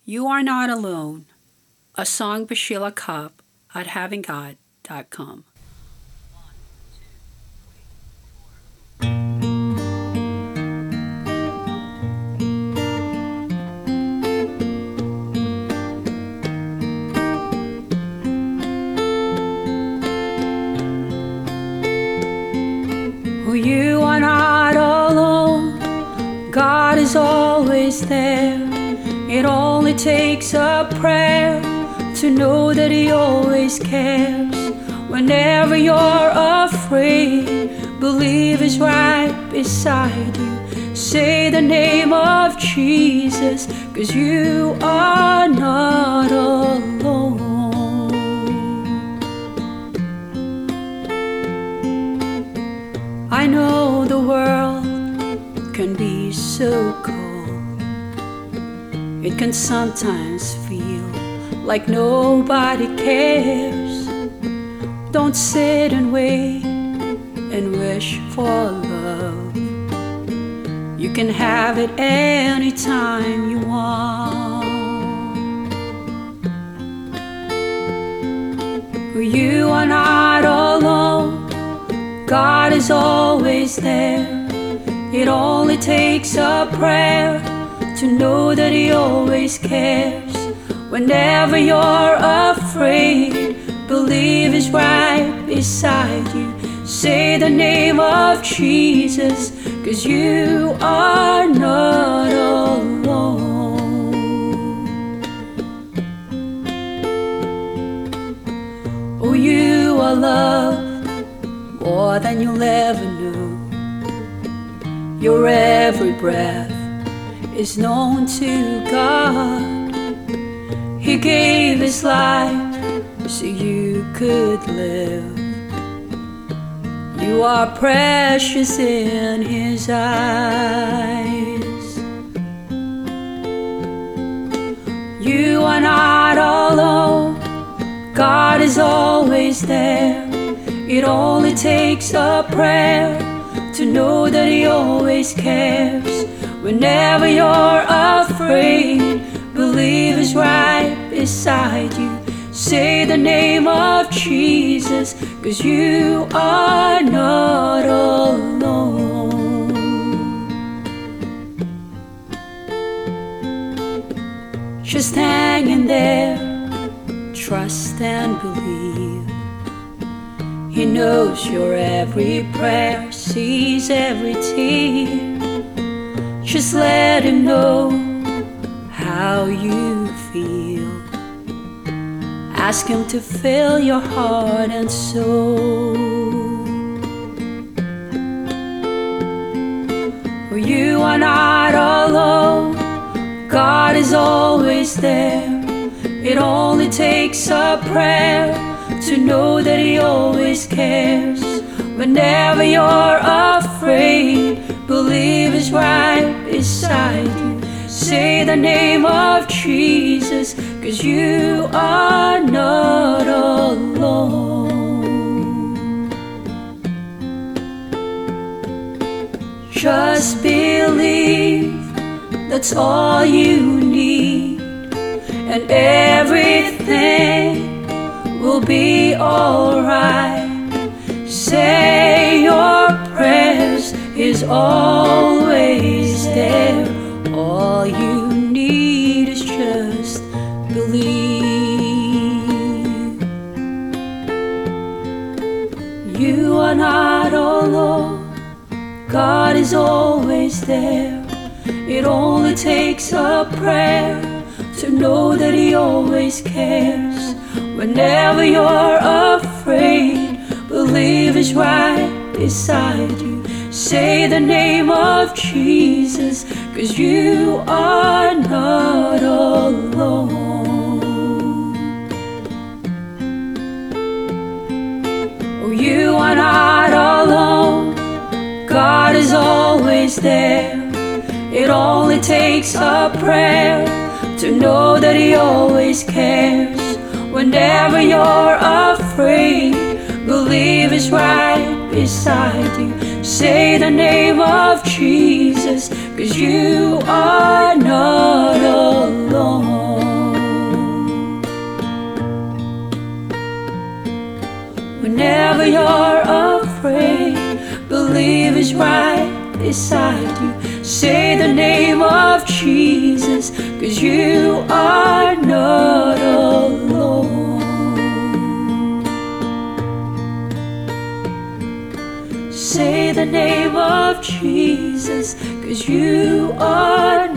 You Are Not Alone, a song by Sheila Kopp at havinggod.com. Oh, you are not alone, God is always there. It only takes a prayer to know that He always cares. Whenever you're afraid, believe He's right beside you. Say the name of Jesus, 'cause you are not alone. I know the world can be so cold. It can sometimes feel like nobody cares. Don't sit and wait and wish for love. You can have it anytime you want. You are not alone, God is always there. It only takes a prayer to know that He always cares. Whenever you're afraid, believe He's right beside you. Say the name of Jesus, 'cause you are not alone. Oh, you are loved more than you'll ever know. Your every breath is known to God. He gave His life so you could live. You are precious in His eyes. You are not alone, God is always there. It only takes a prayer to know that He always cares. Whenever you're afraid, believe He's right beside you. Say the name of Jesus, 'cause you are not alone. Just hang in there, trust and believe. He knows your every prayer, sees every tear. Just let Him know how you feel. Ask Him to fill your heart and soul. For you are not alone, God is always there. It only takes a prayer to know that He always cares. Whenever you're afraid, believe He's right beside you. Say the name of Jesus, 'cause you are not alone. Just believe, that's all you need, and everything will be alright. Say your prayers, He's always there. All you need is just believe. You are not alone, God is always there. It only takes a prayer to know that He always cares. Whenever you're afraid, believe He's right beside you. Say the name of Jesus, 'cause you are not alone. Oh, you are not alone, God is always there. It only takes a prayer to know that He always cares. Whenever you're afraid, believe He's right beside you. Say the name of Jesus, 'cause you are not alone. is right beside you. Say the name of Jesus, 'cause you are not alone. Say the name of Jesus, 'cause you are